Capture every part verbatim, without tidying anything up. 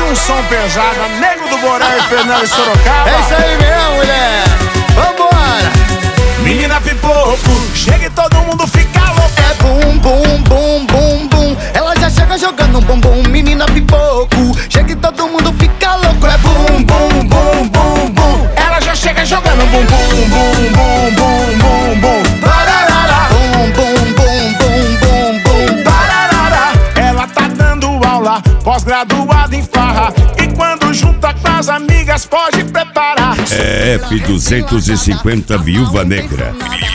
um som pesado, Nego do Borel e Fernando Sorocaba. É isso aí mesmo, mulher. Vambora. Menina pipoco, chega e todo mundo fica louco. É bum, bum, bum, bum, bum. Ela já chega jogando um bumbum. Menina pipoco, chega e todo mundo fica louco. É bum, bum, bum, bum, bum. Ela já chega jogando bum, bum, bum, bum, bum, bum, bum. Pararara. Bum, bum, bum, bum, bum, bum. Pararara. Ela tá dando aula, pós-graduada em farra. E quando junta com as amigas pode preparar. É F duzentos e cinquenta Viúva Negra.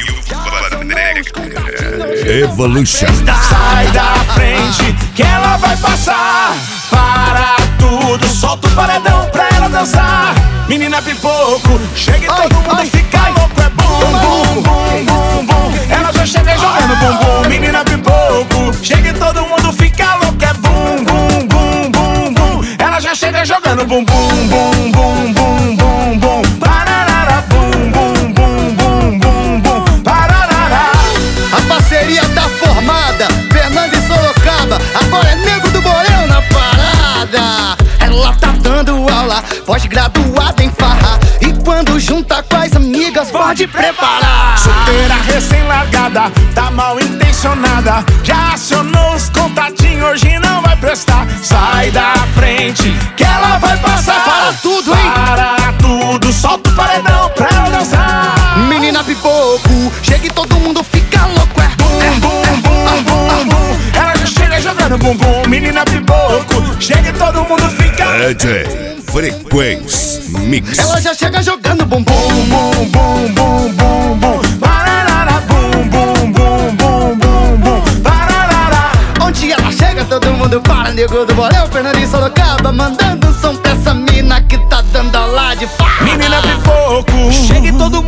Viúva Negra Evolution. Sai da frente que ela vai passar. Para tudo, solta o paredão pra ela dançar. Menina pipoco, chega e Ai, todo mundo ai, fica ai. louco. É bum, bum, bum, bum, bum. Ela já chega jogando bumbum. Menina pipoco, chega e todo mundo fica louco. É bum, bum, bum, bum, bum. Ela já chega jogando bumbum, bum, bum, bum, bum, bum. Pararara, bum, bum, bum, bum, bum, bum. Pararara. A parceria tá formada, Fernando e Sorocaba. Agora é Nego do Borel na parada. Ela tá dando aula, pós-graduada em farra. E quando junta com as amigas, pode preparar. Solteira recém-largada, tá mal intencionada. Já acionou os contatinhos, hoje não vai prestar. Sai da frente que ela vai passar. Para tudo, hein? Para tudo, solta o paredão pra ela dançar. Menina pipoco, chega e todo mundo fica louco. É Bum, bum, bum, bum, bum. Ela já chega jogando bumbum. Menina pipoco, chega e todo mundo fica. D J Frequência Mix. Ela já chega jogando bumbum. Bum, bum, bum, bum, bum. Pararara, bum, bum, bum, bum, bum, bum. Pararara. Onde ela chega, todo mundo para. Nego do Borel, Fernando e Sorocaba, mandando som pra essa mina que tá dando aula de farra. Menina pipoco, Chega e todo